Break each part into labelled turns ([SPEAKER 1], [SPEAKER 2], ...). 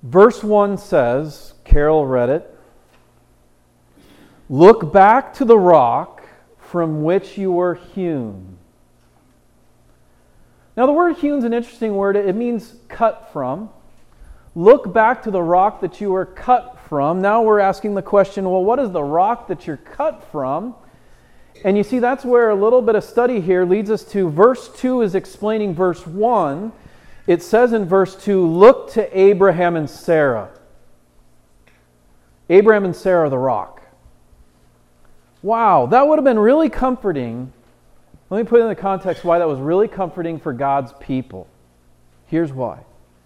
[SPEAKER 1] Verse 1 says, Carol read it, "Look back to the rock from which you were hewn." Now the word hewn is an interesting word. It means cut from. Look back to the rock that you were cut from. Now we're asking the question, well, what is the rock that you're cut from? And you see, that's where a little bit of study here leads us to verse 2 is explaining verse 1. It says in verse 2, look to Abraham and Sarah. Abraham and Sarah, the rock. Wow, that would have been really comforting. Let me put it in the context why that was really comforting for God's people. Here's why.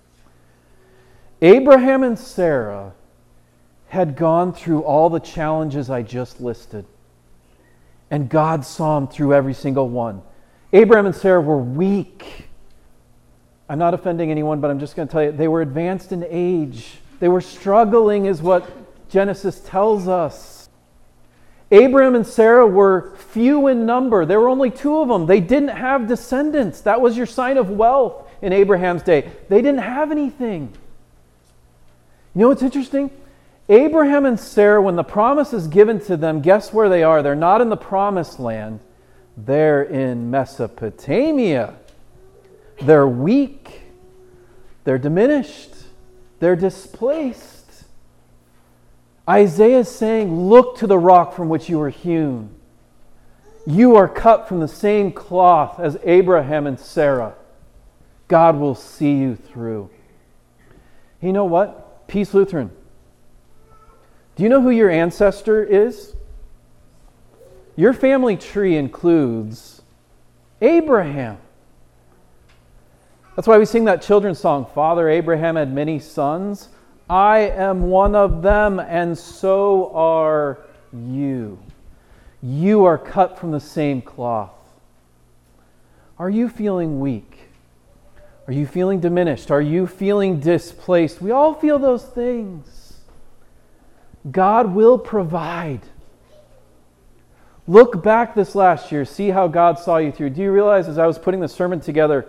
[SPEAKER 1] Abraham and Sarah had gone through all the challenges I just listed. And God saw them through every single one. Abraham and Sarah were weak. I'm not offending anyone, but I'm just going to tell you, they were advanced in age. They were struggling, is what Genesis tells us. Abraham and Sarah were few in number. There were only two of them. They didn't have descendants. That was your sign of wealth in Abraham's day. They didn't have anything. You know what's interesting? Abraham and Sarah, when the promise is given to them, guess where they are? They're not in the promised land. They're in Mesopotamia. They're weak. They're diminished. They're displaced. Isaiah is saying, look to the rock from which you were hewn. You are cut from the same cloth as Abraham and Sarah. God will see you through. You know what? Peace Lutheran. Do you know who your ancestor is? Your family tree includes Abraham. That's why we sing that children's song, Father Abraham had many sons. I am one of them, and so are you. You are cut from the same cloth. Are you feeling weak? Are you feeling diminished? Are you feeling displaced? We all feel those things. God will provide. Look back this last year. See how God saw you through. Do you realize, as I was putting the sermon together,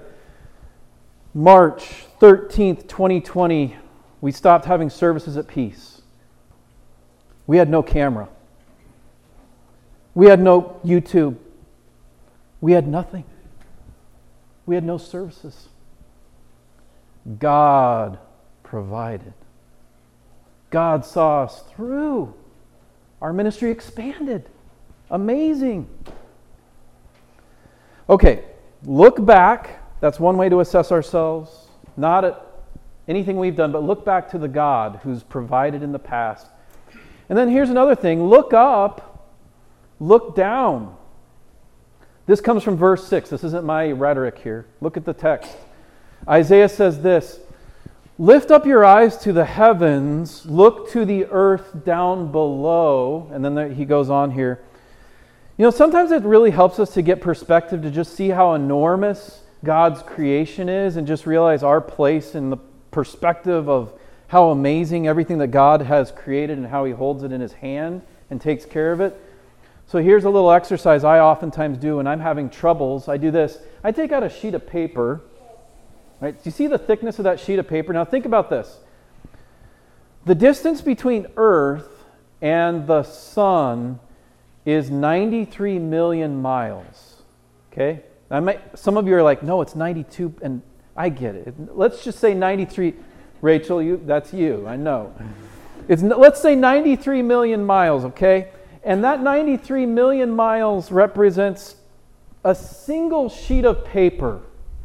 [SPEAKER 1] March 13th, 2020, we stopped having services at Peace. We had no camera. We had no YouTube. We had nothing. We had no services. God provided. God saw us through. Our ministry expanded. Amazing. Okay, look back. That's one way to assess ourselves. Not at anything we've done, but look back to the God who's provided in the past. And then here's another thing. Look up. Look down. This comes from verse 6. This isn't my rhetoric here. Look at the text. Isaiah says this, lift up your eyes to the heavens, look to the earth down below. And then he goes on here. You know, sometimes it really helps us to get perspective, to just see how enormous God's creation is and just realize our place in the perspective of how amazing everything that God has created and how He holds it in His hand and takes care of it. So here's a little exercise I oftentimes do when I'm having troubles. I do this. I take out a sheet of paper. Right? Do you see the thickness of that sheet of paper? Now think about this. The distance between Earth and the sun is 93 million miles. Okay? Some of you are like, no, it's 92, and I get it. Let's just say 93. Rachel, that's you, I know. Let's say 93 million miles, okay? And that 93 million miles represents a single sheet of paper.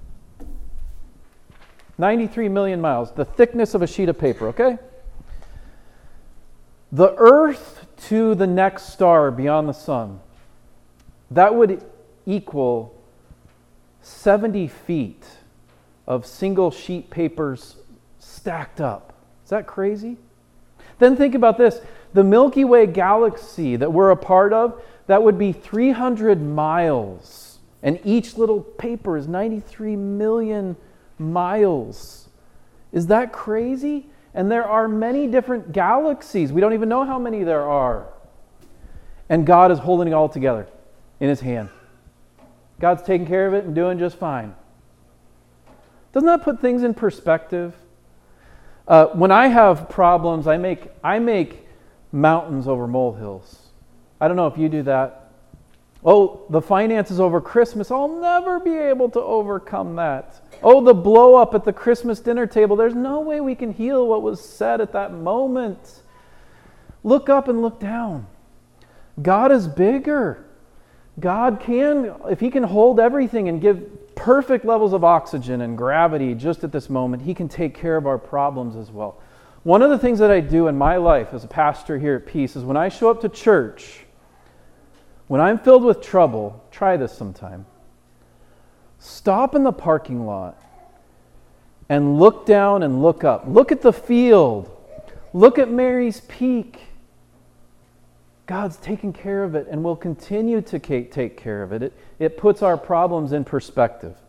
[SPEAKER 1] 93 million miles, the thickness of a sheet of paper, okay? The Earth to the next star beyond the sun, that would equal 70 feet of single sheet papers stacked up. Is that crazy? Then think about this. The Milky Way galaxy that we're a part of, that would be 300 miles. And each little paper is 93 million miles. Is that crazy? And there are many different galaxies. We don't even know how many there are. And God is holding it all together in His hand. God's taking care of it and doing just fine. Doesn't that put things in perspective? When I have problems, I make mountains over molehills. I don't know if you do that. Oh, the finances over Christmas, I'll never be able to overcome that. Oh, the blow up at the Christmas dinner table, there's no way we can heal what was said at that moment. Look up and look down. God is bigger. God can, if He can hold everything and give perfect levels of oxygen and gravity just at this moment, He can take care of our problems as well. One of the things that I do in my life as a pastor here at Peace is when I show up to church, when I'm filled with trouble, try this sometime. Stop in the parking lot and look down and look up. Look at the field. Look at Mary's Peak. God's taking care of it and will continue to take care of it. It puts our problems in perspective.